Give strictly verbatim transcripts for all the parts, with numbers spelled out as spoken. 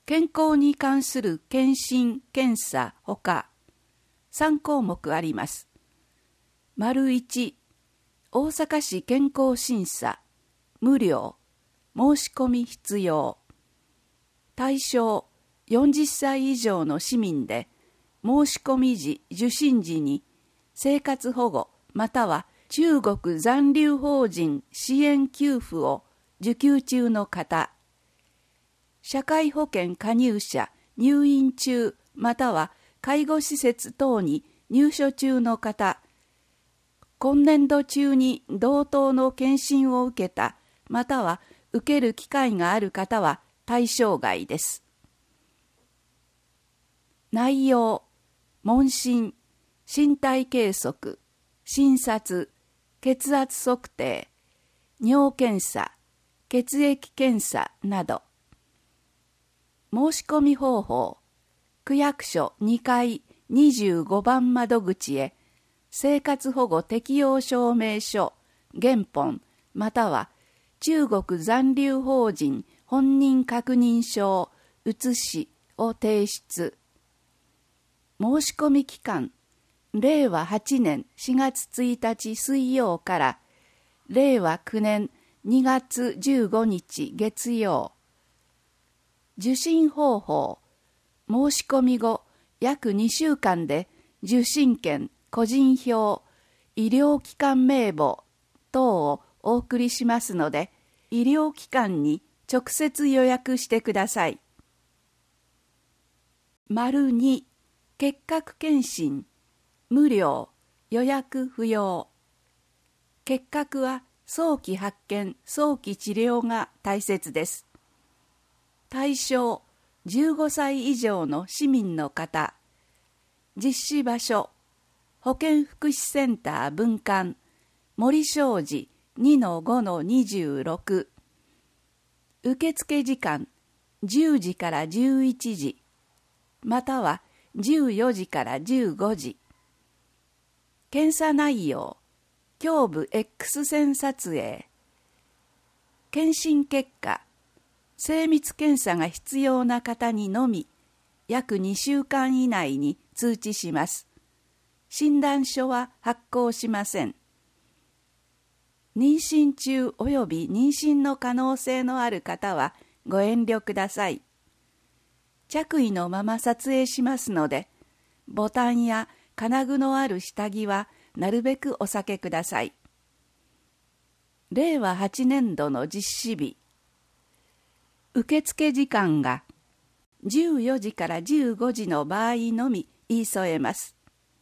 健康に関する検診・検査ほかさんこうもくあります。丸いち、大阪市健康審査、無料、申し込み必要。対象、よんじゅっさい以上の市民で、申し込み時、受診時に、生活保護または中国残留邦人支援給付を受給中の方、社会保険加入者、入院中または介護施設等に入所中の方、今年度中に同等の検診を受けたまたは受ける機会がある方は対象外です。内容、問診、身体計測、診察、血圧測定、尿検査、血液検査など。申し込み方法、区役所にかいにじゅうごばん窓口へ生活保護適用証明書、原本または中国残留邦人本人確認証、写しを提出。申し込み期間、れいわはちねんしがつついたち水曜かられいわきゅうねんにがつじゅうごにち月曜。受診方法、申し込み後約にしゅうかんで受診券、個人票、医療機関名簿等をお送りしますので、医療機関に直接予約してください。丸に、結核検診、無料、予約不要。結核は早期発見、早期治療が大切です。対象、じゅうごさい以上の市民の方。実施場所、保健福祉センター分館、森商事 にのごのにじゅうろく。受付時間、じゅうじからじゅういちじ、またはじゅうよじからじゅうごじ。検査内容、胸部 X 線撮影。検診結果、精密検査が必要な方にのみ、約にしゅうかん以内に通知します。診断書は発行しません。妊娠中及び妊娠の可能性のある方はご遠慮ください。着衣のまま撮影しますので、ボタンや金具のある下着はなるべくお避けください。れいわはちねんどの実施日。受付時間がじゅうよじからじゅうごじの場合のみ言い添えます。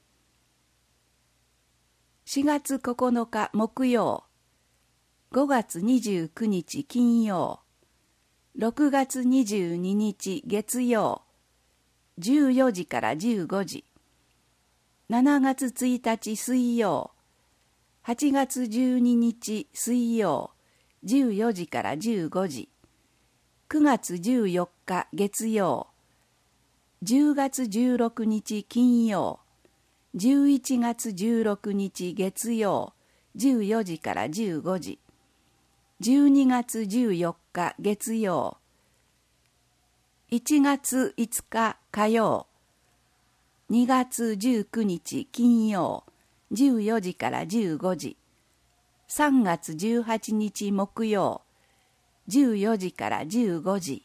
しがつここのか木曜、ごがつにじゅうくにち金曜、ろくがつにじゅうににち月曜、じゅうよじからじゅうごじ、しちがつついたち水曜、はちがつじゅうににち水曜、じゅうよじからじゅうごじ、くがつじゅうよっか月曜、じゅうがつじゅうろくにち金曜、じゅういちがつじゅうろくにち月曜、じゅうよじからじゅうごじ、じゅうにがつじゅうよっか月曜、いちがついつか火曜、にがつじゅうくにち金曜、じゅうよじからじゅうごじ、さんがつじゅうはちにち木曜、じゅうよじからじゅうごじ。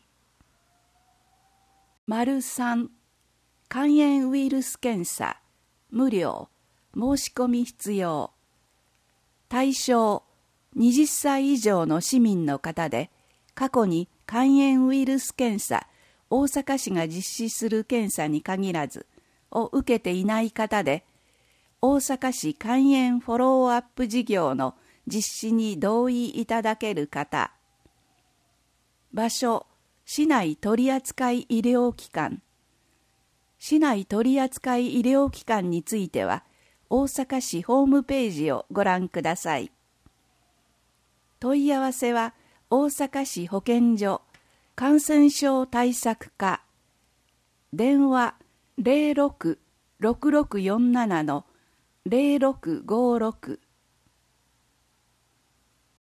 丸さん、肝炎ウイルス検査、無料、申し込み必要。対象、はたち以上の市民の方で、過去に肝炎ウイルス検査、大阪市が実施する検査に限らず、を受けていない方で、大阪市肝炎フォローアップ事業の実施に同意いただける方。場所、市内取扱医療機関。市内取扱医療機関については、大阪市ホームページをご覧ください。問い合わせは、大阪市保健所感染症対策課。電話 ゼロろく ろくろくよんなな ゼロろくごろく